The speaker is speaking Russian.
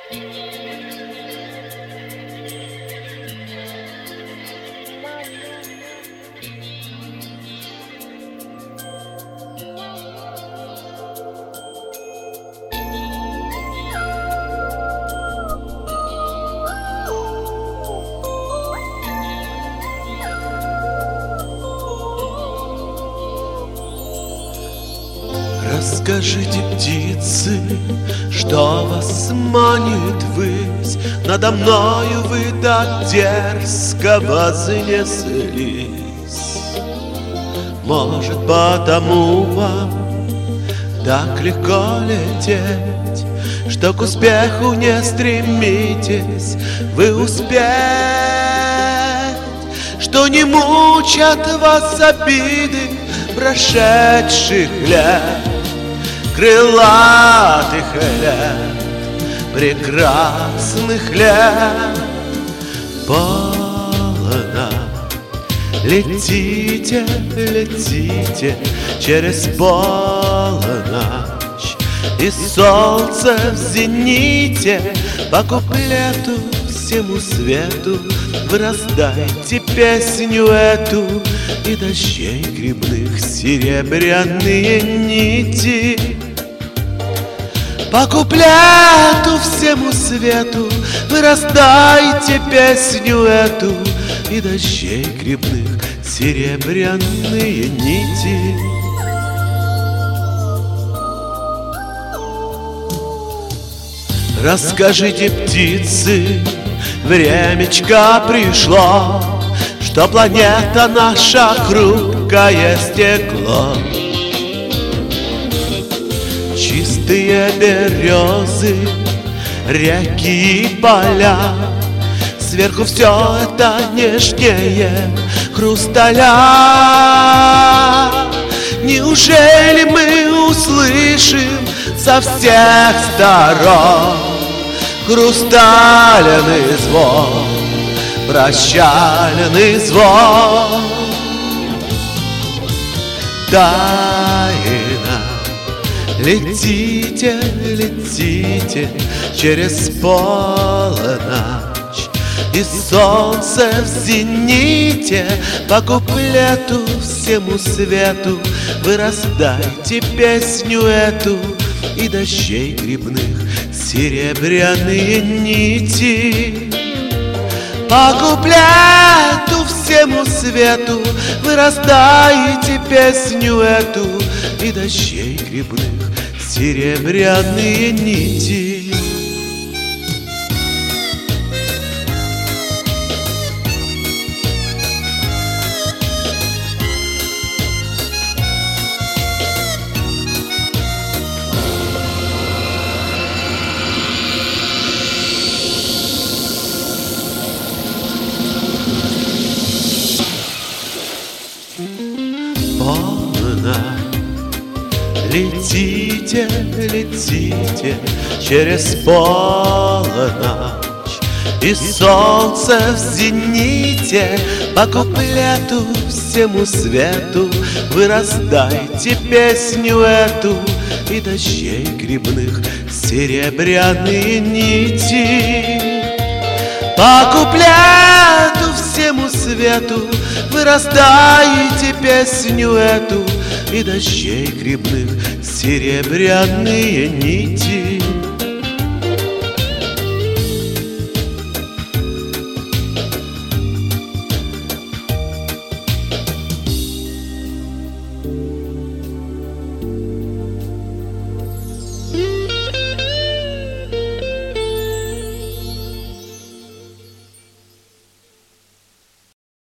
Расскажите, птицы, что вас манит ввысь. Надо мною вы так дерзко вознеслись. Может, потому вам так легко лететь, что к успеху не стремитесь вы успеть, что не мучат вас обиды прошедших лет, крылатых лет, прекрасных лет. Полно летите, летите через полночь, и солнце в зените по куплету всему свету вы раздайте песню эту, и дождей грибных серебряные нити. По куплету всему свету вы раздайте песню эту, и дождей грибных серебряные нити. Расскажите, птицы, времечко пришло, что планета наша хрупкое стекло. Чистые березы, реки и поля, сверху все это нежнее хрусталя. Неужели мы услышим со всех сторон хрустальный звон, прощальный звон? Тайна, летите, летите через полночь, и солнце в зените по куплету всему свету вы раздайте песню эту, и дождей грибных серебряные нити. По куплету всему свету вы раздайте песню эту, и дождей грибных серебряные нити. Полно летите, летите через полночь, и солнце в зените по куплету всему свету вы раздайте песню эту, и дождей грибных серебряные нити. По куплету всему свету вы раздайте песню эту, и дождей грибных серебряные нити.